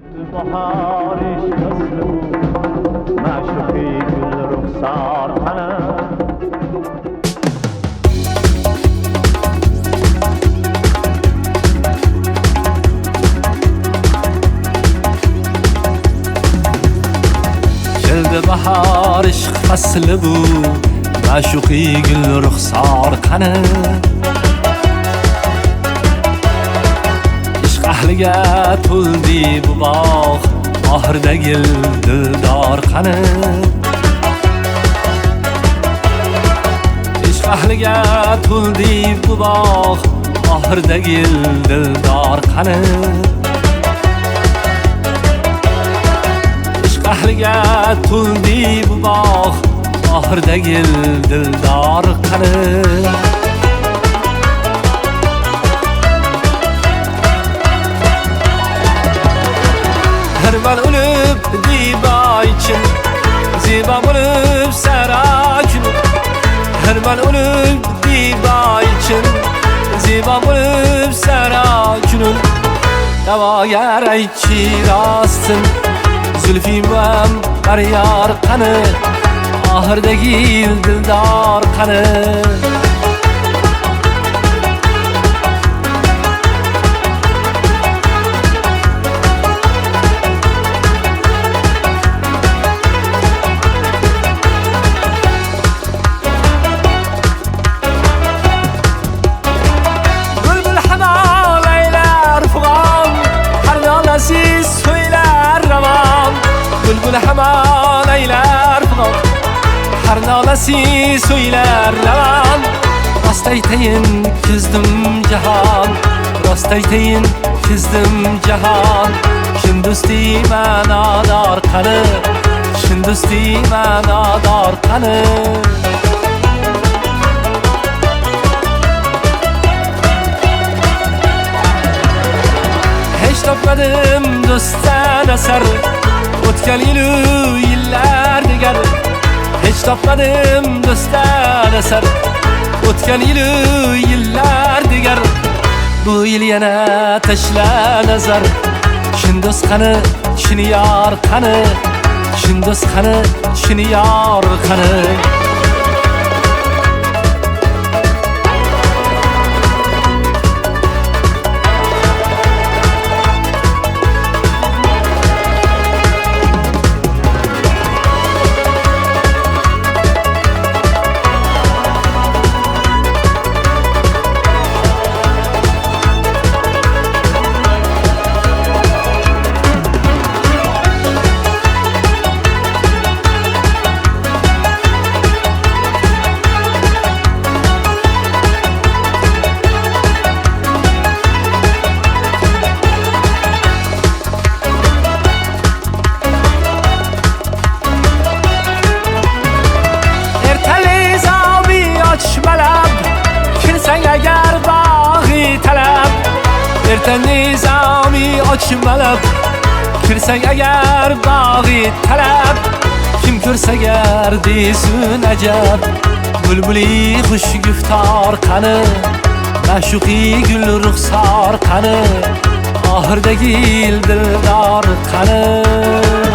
بهارش فصل بود معشوقی گل رخسار قنم جلد بهار عشق فصل بود معشوقی گل رخسار قنم عشق اهلیه تولدی bu باغ آهرده گل دلدار قنم عشق اهلیه تولدی bu باغ آهرده گل دلدار قنم اهلیه تولدی bu باغ آهرده گل دلدار قنم هر من ölüp diba için ziba bulup sarakını her man ölüp diba için ziba bulup sarakını dava yaray çirastın Zülfim var yar kanı ahırda gil dildar kanı Bülbül hemal eyler fugan her nalesi söyler ravan Bülbül hemal eyler fugan her nalesi söyler ravan Rastayteyin kızdım cihan Rastayteyin kızdım cihan Şindusti manadar kanı Şindusti manadar kanı Hiç topmadım dosttan eser O'tgan yillar digar Hiç topmadım dostdan eser O'tgan yillar digar Bu yil yana tashla nazar Shin do'st qani, shin yor qani Shin do'st qani, shin yor qani Nizami açmalab Kirsang agar bag'i talab Kim ko'rsa agar desin ajab Bulbuli xush guftor qani Ma'shuqi gul ruxsor qani Oxirdagi dildor qani